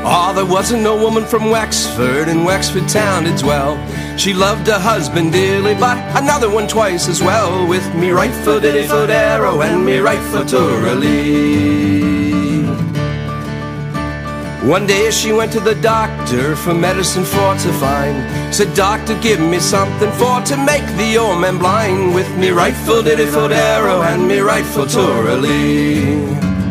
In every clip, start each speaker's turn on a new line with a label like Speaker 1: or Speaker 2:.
Speaker 1: Oh, there wasn't no woman from Wexford in Wexford town to dwell. She loved her husband dearly, but another one twice as well. With me right foot at it foot arrow and me right foot tourally. One day she went to the doctor for medicine for to find. Said, doctor, give me something for to make the old man blind. With me right foot at it foot arrow and me right foot tourally.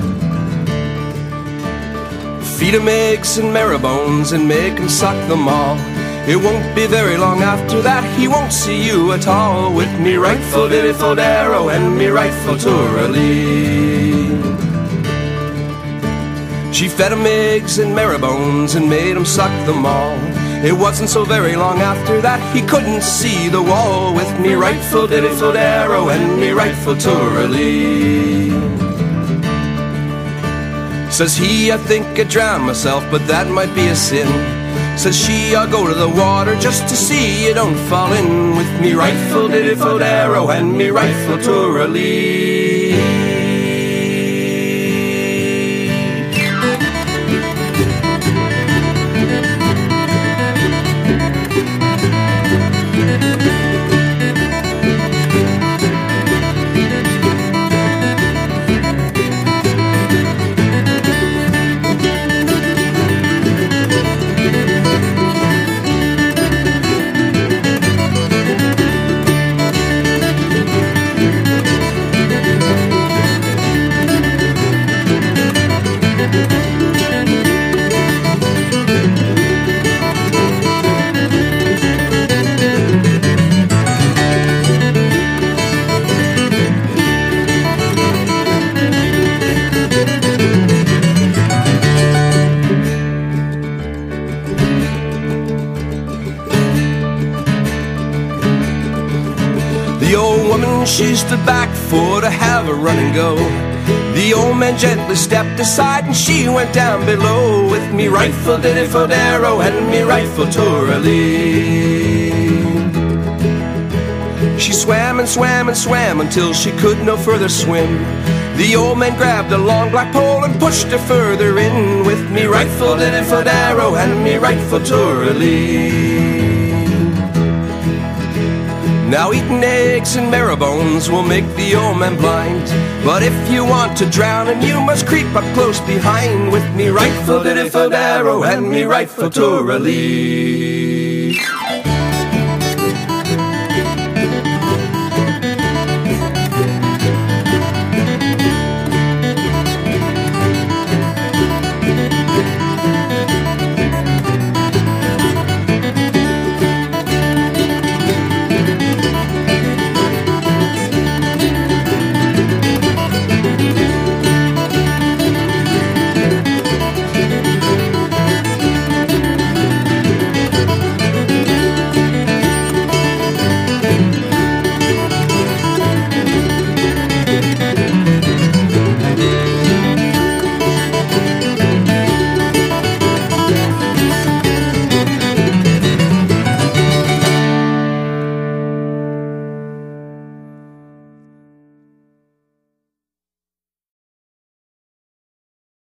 Speaker 1: Feed him eggs and marrow-bones and make him suck them all. It won't be very long after that he won't see you at all. With me right foot at it foot arrow and me right foot tourally. She fed him eggs and marrow-bones and made him suck them all. It wasn't so very long after that he couldn't see the wall. With me right foot at it foot arrow and me right foot tourally. Says he, I think I'd drown myself, but that might be a sin. Says she, I'll go to the water just to see you don't fall in. With me right foot at it foot arrow and me right foot tourally. The old woman, she stood back for to have a run and go. The old man gently stepped aside and she went down below. With me right foot at it foot arrow and me right foot tourally. She swam and swam and swam until she could no further swim. The old man grabbed a long black pole and pushed her further in. With me right foot at it foot arrow and me right foot tourally. Now eating eggs and marrow-bones will make the old man blind. But if you want to drown him, you must creep up close behind. With me right foot at it foot arrow and me right foot tourally.